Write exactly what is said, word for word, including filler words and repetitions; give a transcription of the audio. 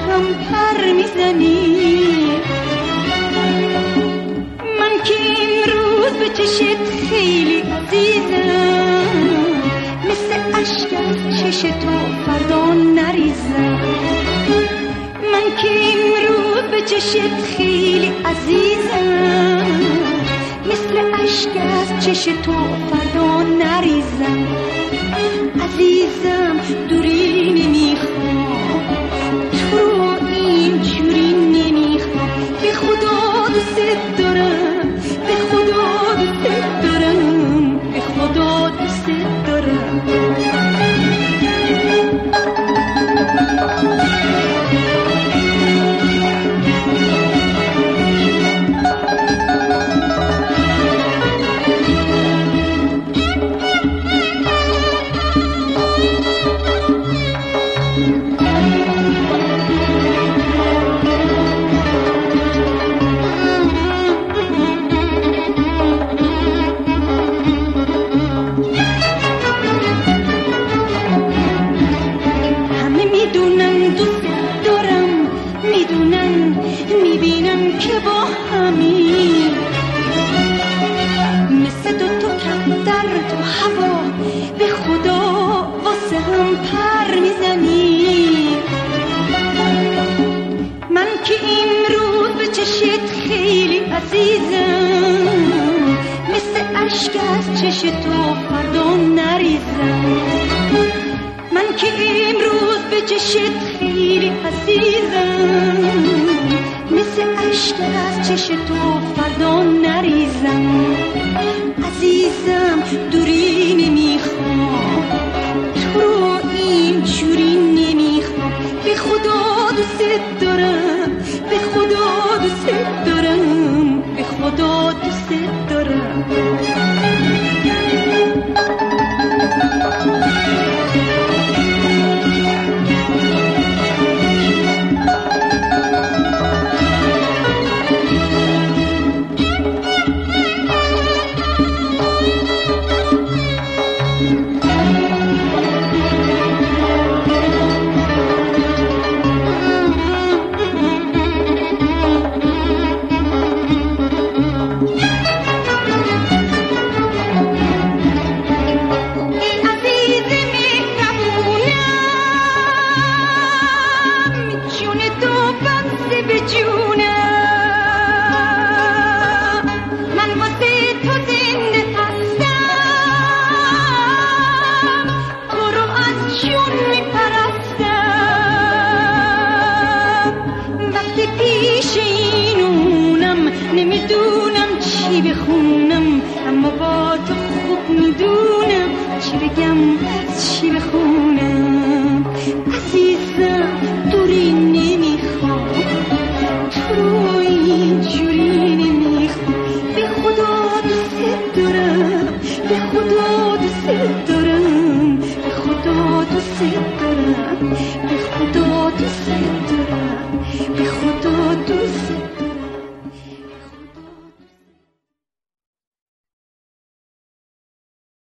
هم پر میزنی. من که امروز به چشت خیلی عزیزم، مثل اشک از چش تو فردا نریزم. من که امروز به چشت خیلی عزیزم، مثل اشک از چش تو فردا نریزم. عزیزم دوری نمیخوام، تو رو اینجوری نمیخوام. به خدا دوست دارم، به خدا دوست دارم، به خدا دوست دارم. میبینم که با همین مثل دو تا کفتر تو هوا به خدا واسه هم پر میزنی. من که امروز به چشت خیلی عزیزم، مثل اشک از چش تو فردا نریزم. من که امروز به چشت خیلی عزیزم، مثل اشک از چش تو فردا نریزم. عزیزم دوری نمیخوام، تو رو اینجوری نمیخوام. به خدا دوست دارم، به خدا دوست دارم، به خدا دوست دارم. نمیدونم چی بخونم، اما با تو خوب میدونم چی بگم چی بخونم. عزیزم دوری نمیخوام، تو رو اینجوری نمیخوام. به خدا دوست دارم، به خدا دوست دارم، به خدا دوست دارم، به خدا دوست دارم، به خدا دوست دارم.